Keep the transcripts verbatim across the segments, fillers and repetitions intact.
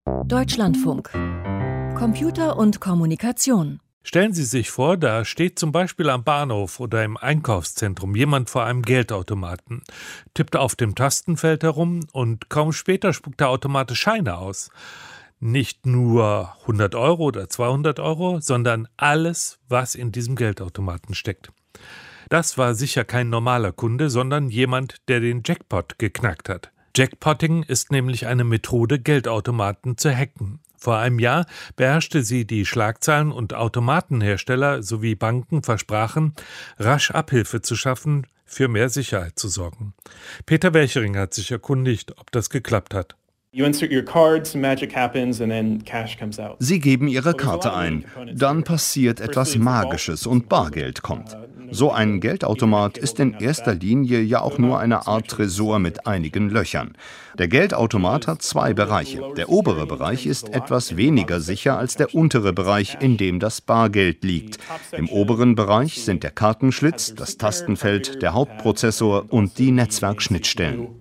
Deutschlandfunk. Computer und Kommunikation. Stellen Sie sich vor, da steht zum Beispiel am Bahnhof oder im Einkaufszentrum jemand vor einem Geldautomaten, tippt auf dem Tastenfeld herum und kaum später spuckt der Automat Scheine aus. Nicht nur hundert Euro oder zweihundert Euro, sondern alles, was in diesem Geldautomaten steckt. Das war sicher kein normaler Kunde, sondern jemand, der den Jackpot geknackt hat. Jackpotting ist nämlich eine Methode, Geldautomaten zu hacken. Vor einem Jahr beherrschte sie die Schlagzeilen und Automatenhersteller sowie Banken versprachen, rasch Abhilfe zu schaffen, für mehr Sicherheit zu sorgen. Peter Welchering hat sich erkundigt, ob das geklappt hat. Sie geben Ihre Karte ein, dann passiert etwas Magisches und Bargeld kommt. So ein Geldautomat ist in erster Linie ja auch nur eine Art Tresor mit einigen Löchern. Der Geldautomat hat zwei Bereiche. Der obere Bereich ist etwas weniger sicher als der untere Bereich, in dem das Bargeld liegt. Im oberen Bereich sind der Kartenschlitz, das Tastenfeld, der Hauptprozessor und die Netzwerkschnittstellen.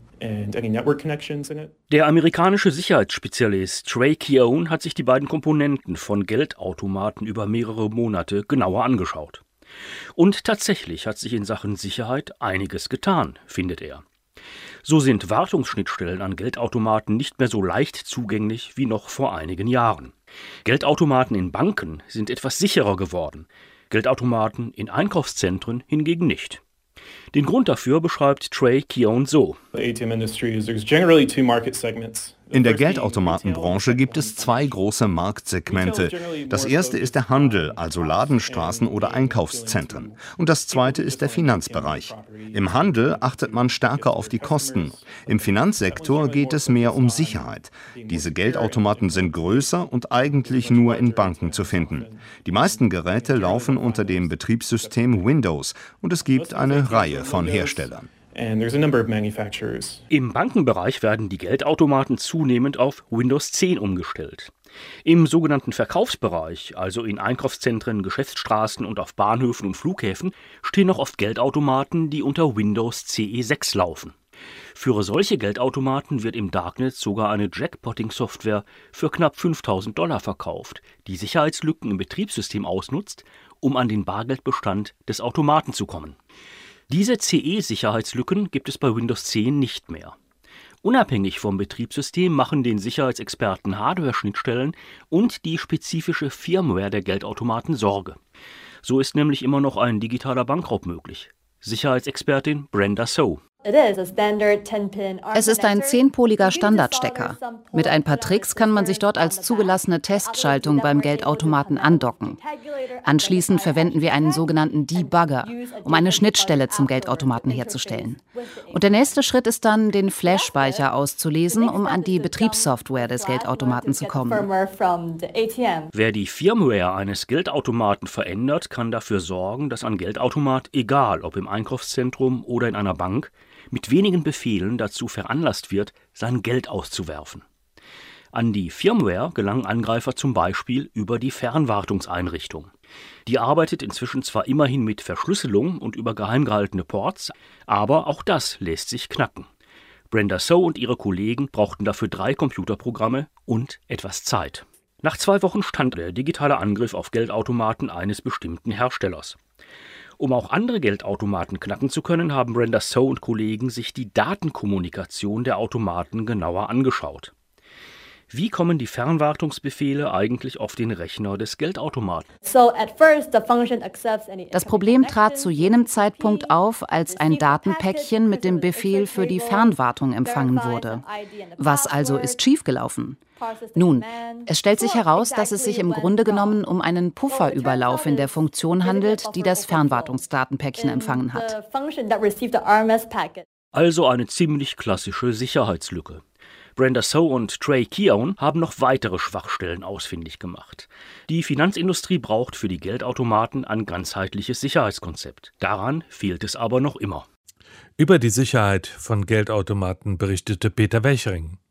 Der amerikanische Sicherheitsspezialist Trey Keown hat sich die beiden Komponenten von Geldautomaten über mehrere Monate genauer angeschaut. Und tatsächlich hat sich in Sachen Sicherheit einiges getan, findet er. So sind Wartungsschnittstellen an Geldautomaten nicht mehr so leicht zugänglich wie noch vor einigen Jahren. Geldautomaten in Banken sind etwas sicherer geworden, Geldautomaten in Einkaufszentren hingegen nicht. Den Grund dafür beschreibt Trey Keown so. In der Geldautomatenbranche gibt es zwei große Marktsegmente. Das erste ist der Handel, also Ladenstraßen oder Einkaufszentren. Und das zweite ist der Finanzbereich. Im Handel achtet man stärker auf die Kosten. Im Finanzsektor geht es mehr um Sicherheit. Diese Geldautomaten sind größer und eigentlich nur in Banken zu finden. Die meisten Geräte laufen unter dem Betriebssystem Windows und es gibt eine Reihe von Herstellern. Im Bankenbereich werden die Geldautomaten zunehmend auf Windows zehn umgestellt. Im sogenannten Verkaufsbereich, also in Einkaufszentren, Geschäftsstraßen und auf Bahnhöfen und Flughäfen, stehen noch oft Geldautomaten, die unter Windows C E sechs laufen. Für solche Geldautomaten wird im Darknet sogar eine Jackpotting-Software für knapp fünftausend Dollar verkauft, die Sicherheitslücken im Betriebssystem ausnutzt, um an den Bargeldbestand des Automaten zu kommen. Diese C E-Sicherheitslücken gibt es bei Windows zehn nicht mehr. Unabhängig vom Betriebssystem machen den Sicherheitsexperten Hardware-Schnittstellen und die spezifische Firmware der Geldautomaten Sorge. So ist nämlich immer noch ein digitaler Bankraub möglich. Sicherheitsexpertin Brenda So. Es ist ein zehnpoliger Standardstecker. Mit ein paar Tricks kann man sich dort als zugelassene Testschaltung beim Geldautomaten andocken. Anschließend verwenden wir einen sogenannten Debugger, um eine Schnittstelle zum Geldautomaten herzustellen. Und der nächste Schritt ist dann, den Flash-Speicher auszulesen, um an die Betriebssoftware des Geldautomaten zu kommen. Wer die Firmware eines Geldautomaten verändert, kann dafür sorgen, dass ein Geldautomat, egal ob im Einkaufszentrum oder in einer Bank, mit wenigen Befehlen dazu veranlasst wird, sein Geld auszuwerfen. An die Firmware gelangen Angreifer zum Beispiel über die Fernwartungseinrichtung. Die arbeitet inzwischen zwar immerhin mit Verschlüsselung und über geheim gehaltene Ports, aber auch das lässt sich knacken. Brenda So und ihre Kollegen brauchten dafür drei Computerprogramme und etwas Zeit. Nach zwei Wochen stand der digitale Angriff auf Geldautomaten eines bestimmten Herstellers. Um auch andere Geldautomaten knacken zu können, haben Brenda So und Kollegen sich die Datenkommunikation der Automaten genauer angeschaut. Wie kommen die Fernwartungsbefehle eigentlich auf den Rechner des Geldautomaten? Das Problem trat zu jenem Zeitpunkt auf, als ein Datenpäckchen mit dem Befehl für die Fernwartung empfangen wurde. Was also ist schiefgelaufen? Nun, es stellt sich heraus, dass es sich im Grunde genommen um einen Pufferüberlauf in der Funktion handelt, die das Fernwartungsdatenpäckchen empfangen hat. Also eine ziemlich klassische Sicherheitslücke. Brenda So und Trey Keown haben noch weitere Schwachstellen ausfindig gemacht. Die Finanzindustrie braucht für die Geldautomaten ein ganzheitliches Sicherheitskonzept. Daran fehlt es aber noch immer. Über die Sicherheit von Geldautomaten berichtete Peter Welchering.